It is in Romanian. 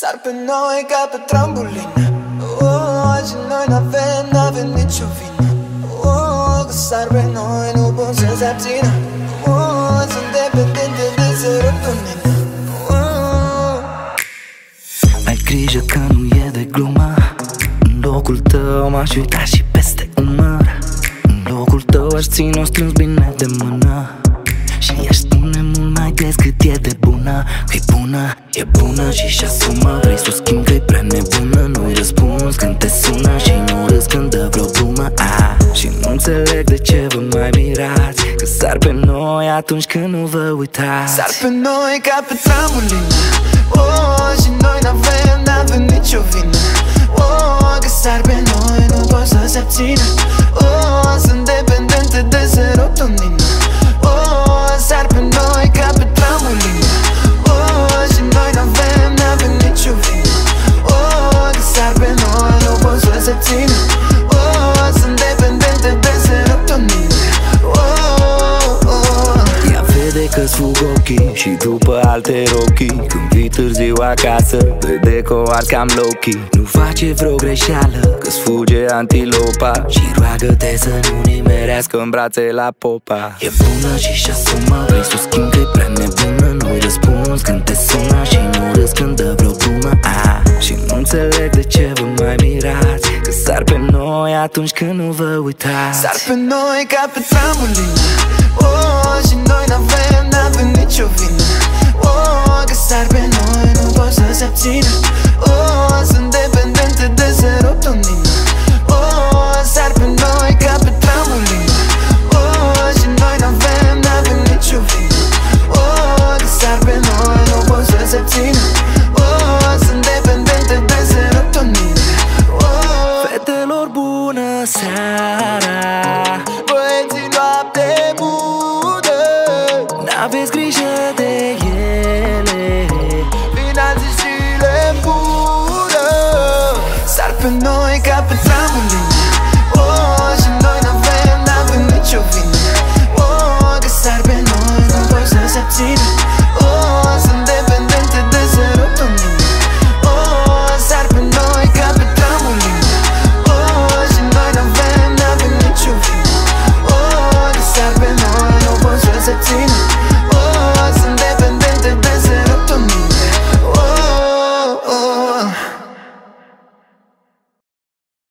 Sar pe noi ca pe trambolin. Și noi n-avem nicio vină. Că sar pe noi, nu pot să se abțină. Sunt dependente de serotonină. Ai grijă că nu e de glumă. În locul tău m-aș uita și peste umăr. În locul tău aș ține-o strâns bine de mână. Și aș spune mult mai des cât e de bună. Că-i bună, e bună și-și asumă. Vrei să o schimbi că-i prea nebună. Nu-i răspunzi când te sună și nu râzi când dă vreo dumă. Și nu înțeleg de ce vă mai mirați că sar pe noi atunci când nu vă uitați. Sar pe noi ca pe trambolin. Și noi n-avem nicio vină. Că sar pe noi, nu pot să se abțină. Sunt dependente de serotonină. Sar pe noi ca pe trambolin. Și noi n-avem nicio vină. Că sar pe noi, nu pot să se abțină. Sunt dependente de serotonină. Ea vede că-ți fug ochii și după alte rochii. Când vii târziu acasă, vede că o arzi cam low-key. Nu face vreo greșeală, că-ți fuge antilopa. Și roagă-te să nu nimerească în brațe la popa. E bună și-și asumă, vrei să o schimbi că-i prea nebună. Nu-i răspunzi când te sună și nu râzi când dă vreo glumă. Și nu înțeleg de ce vă mai mirați că sar pe noi atunci când nu vă uitați. Sar pe noi ca pe trambolin. Și noi n-avem nicio vină. Că sar pe noi, nu pot să se abțină. Sunt dependente de serotonină. Sar pe noi ca pe trambolin. Și noi n-avem nicio vină. Că sar pe noi, nu pot să se abțină. Sunt dependente de serotonină. Fetelor, bună seara, Băieții, noapte bună. n-aveți grijă de ele. Vin alții și le fură. Sar pe noi